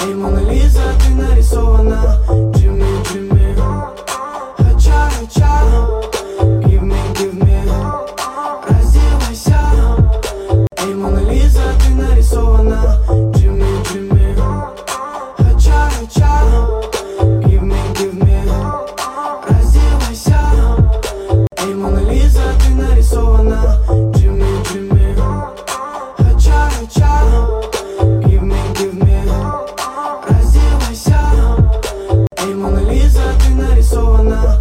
Эй, Мона Лиза, ты нарисована. Джимми, Джимми, хача, хача. Give me, раздевайся. Эй, Мона Лиза, ты нарисована. Джимми, Джимми, хача, хача. Give me, раздевайся. Эй, Мона Лиза, ты нарисована. Джимми, Джимми, хача, хача. Give me, раздевайся. Эй, Мона Лиза, ты нарисована.